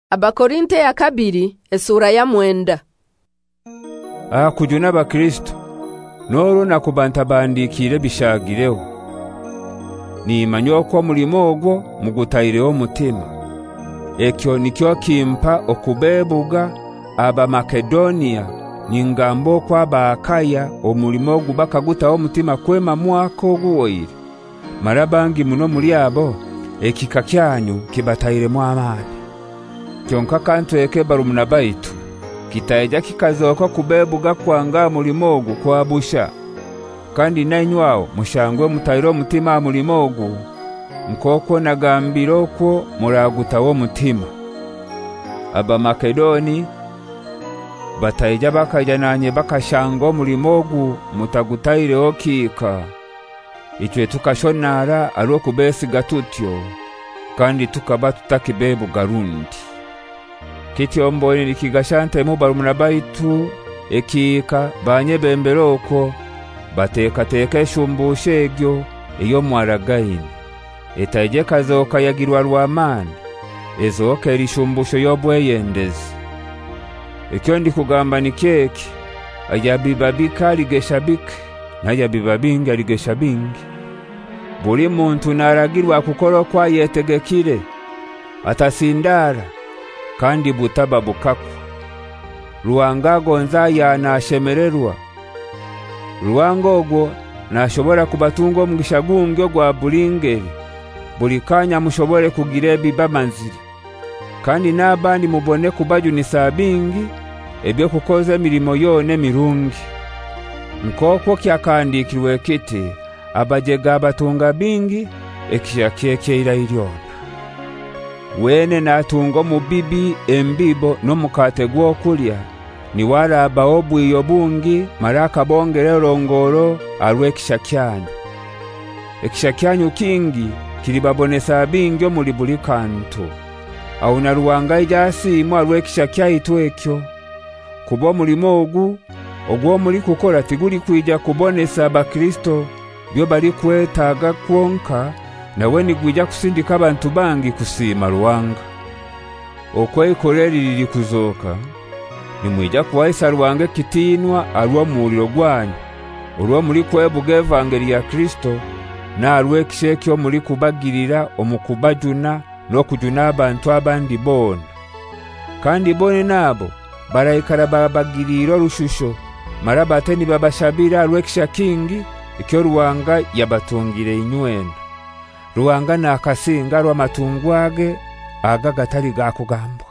Abakorinte ya kabiri esura ya 9. Kujuna ba Kristo noro nakubantabandikire bishagireho ni manyoko mulimo ogwo mugutayireho mutima ekyo nikyo kimpa okubebuga aba Makedonia ningambo kwa Bakaya omulimo gubakagutaho mutima kwema mwako guoyire marabangi muno muri abo ekika kyanyu kibatayire mu amani kyonka kantu eke barumuna baitu kitaeja kikazoka kubebuga kwanga mulimo ogu kwabusha kandi nanywao mushangwe mutayiro mutima mulimo ogu mkoko nagambiro ko muragutawo mutima aba Makedoni bataija bakaja nanye bakashango mulimo ogu mutagutayire okika itwe tukashonara aro kubesi gatutyo kandi tukaba tutakibebu garundi kityombone nikigashante mu barumuna baitu ekika banye bemberoko bateka teka shumbushe egyo iyo mwaragaine etaje kazoka yagirwa rwamani ezoka erishumbusho yobweyendezi ekyo ndi kugamba ni keki ajabibabika ligeshabik najabibabinga ligeshabingi buli muntu naragirwa kukoro kwa yetegekire atasindara kandi butaba bukaku ruwangago nzaya nashemererwa ruwangogo nashobora kubatungo mugishagungo gwa bulingeri bulikanya mushobore kugirebi bamanziri kandi nabandi mubone kubajunisa bingi ebyo kukoza milimo yone mirungi nkoko kyakandikirwe kiti abajega batunga bingi ekishakeke irairiona wene natungo mubibi embibo no mukate gwo kulya ni wala baobu yobungi maraka bongerero ngoro alwe kishakyanyu ekishakyanyu kingi kilibabonesa bingi muri buli kantu au naruwanga ijasi mu alwe kishakyayitu ekyo kubo mulimo ogu ogwo muri kukora tiguri kwija kubonesa ba Kristo byo bali kwetaga kwonka nawe nigwija kusindika abantu bangi kusima ruwanga okwekorera lili kuzoka nimwija kuwaisa ruwanga kitinwa alwa muliro gwanyu olwo muri kwebuga evangeli ya Kristo na alwe kishekyo muri kubagirira omukubajuna no kujuna abantu abandi bona kandi bone nabo barayikara babagiriro rushusho marabate ni babashabira alwe kishakingi ikyo ruwanga yabatungire inywena ruwanga na akasinga rwa matungwage agagatari gakugamba